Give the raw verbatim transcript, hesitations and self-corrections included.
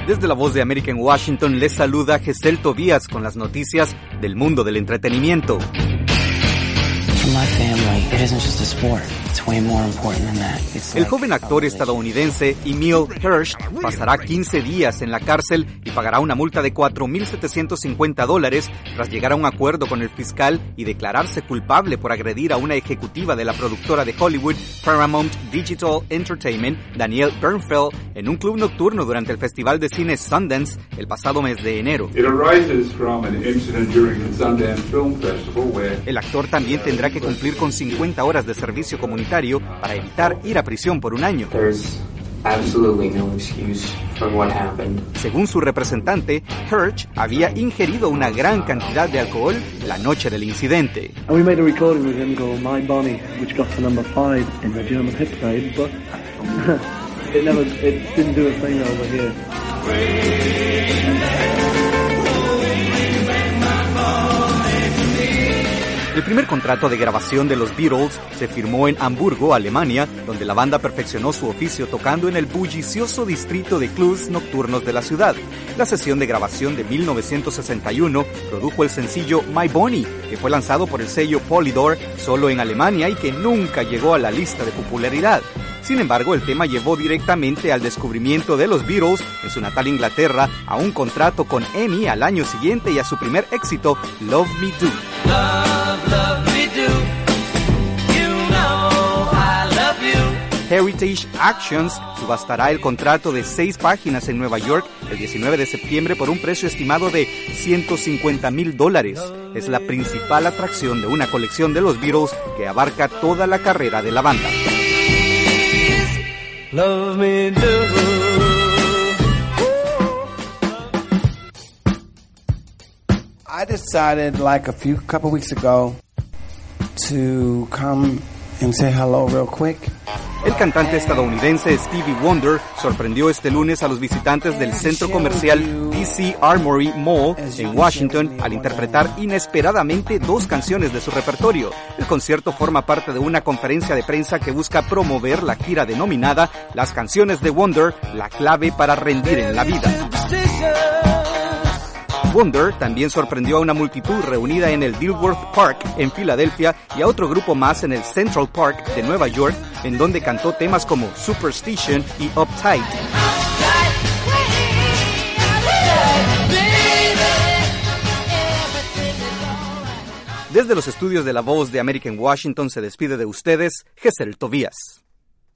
Desde la Voz de América en Washington les saluda Gesell Tobías con las noticias del mundo del entretenimiento. El joven actor estadounidense Emile Hirsch pasará quince días en la cárcel y pagará una multa de cuatro mil setecientos cincuenta dólares tras llegar a un acuerdo con el fiscal y declararse culpable por agredir a una ejecutiva de la productora de Hollywood Paramount Digital Entertainment, Danielle Bernfeld, en un club nocturno durante el Festival de Cine Sundance el pasado mes de enero. El actor también tendrá que cumplir con cincuenta horas de servicio comunitario para evitar ir a prisión por un año. Según su representante, Hirsch había ingerido una gran cantidad de alcohol la noche del incidente. El primer contrato de grabación de los Beatles se firmó en Hamburgo, Alemania, donde la banda perfeccionó su oficio tocando en el bullicioso distrito de clubs nocturnos de la ciudad. La sesión de grabación de mil novecientos sesenta y uno produjo el sencillo My Bonnie, que fue lanzado por el sello Polydor solo en Alemania y que nunca llegó a la lista de popularidad. Sin embargo, el tema llevó directamente al descubrimiento de los Beatles en su natal Inglaterra, a un contrato con EMI al año siguiente y a su primer éxito, Love Me Do. Love, love me do. You know I love you. Heritage Actions subastará el contrato de seis páginas en Nueva York el diecinueve de septiembre por un precio estimado de ciento cincuenta mil dólares. Es la principal atracción de una colección de los Beatles que abarca toda la carrera de la banda. Love me do. I decided like a few couple weeks ago to come and say hello real quick. El cantante estadounidense Stevie Wonder sorprendió este lunes a los visitantes del centro comercial D C Armory Mall en Washington al interpretar inesperadamente dos canciones de su repertorio. El concierto forma parte de una conferencia de prensa que busca promover la gira denominada Las canciones de Wonder, la clave para rendir en la vida. Wonder también sorprendió a una multitud reunida en el Dilworth Park en Filadelfia y a otro grupo más en el Central Park de Nueva York, en donde cantó temas como Superstition y Uptight. Desde los estudios de La Voz de América en Washington se despide de ustedes, Gesell Tobías.